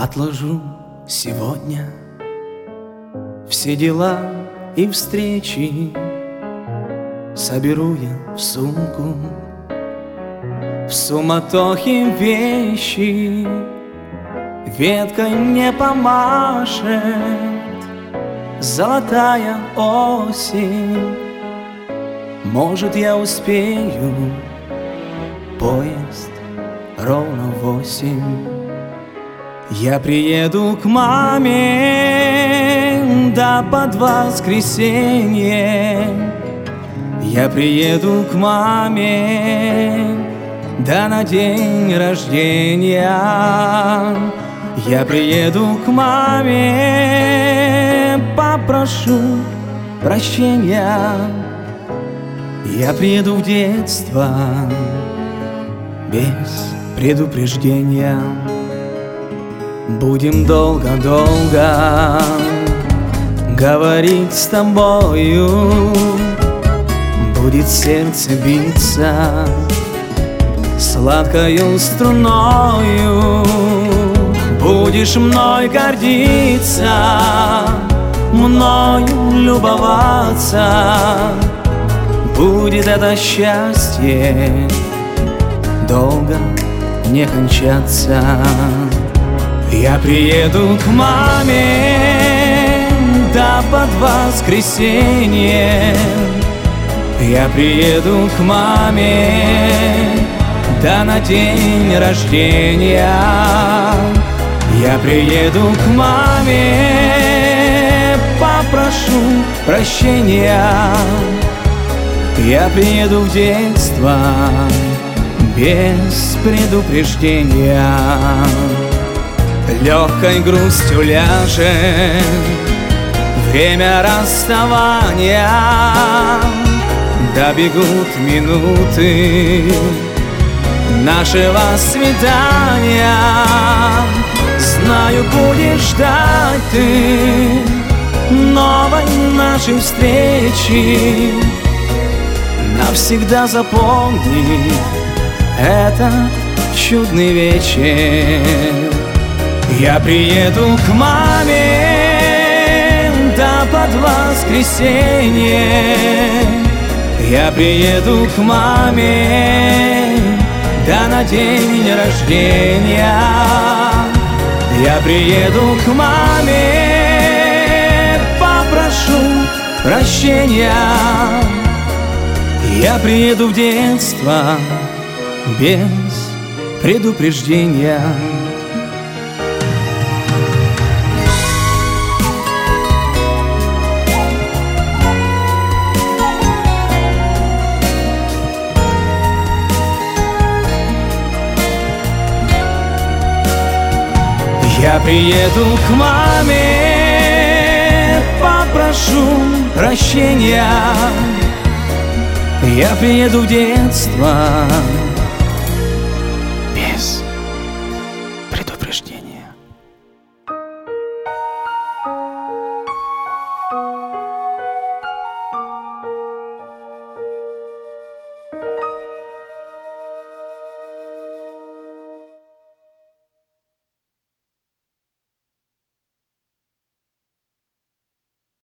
Отложу сегодня все дела и встречи, соберу я в сумку, в суматохе вещи. Веткой мне помашет золотая осень. Может, я успею, поезд ровно в 8. Я приеду к маме, да под воскресенье. Я приеду к маме, да на день рождения. Я приеду к маме, попрошу прощения. Я приеду в детство без предупреждения. Будем долго-долго говорить с тобою. Будет сердце биться сладкою струною. Будешь мной гордиться, мною любоваться. Будет это счастье долго не кончаться. Я приеду к маме, да под воскресенье. Я приеду к маме, да на день рождения. Я приеду к маме, попрошу прощения. Я приеду в детство без предупреждения. Легкой грустью ляжет время расставания. Добегут минуты нашего свидания. Знаю, будешь ждать ты новой нашей встречи. Навсегда запомни этот чудный вечер. Я приеду к маме, да под воскресенье. Я приеду к маме, да на день рождения. Я приеду к маме, попрошу прощения. Я приеду в детство без предупреждения. Я приеду к маме, попрошу прощения. Я приеду в детство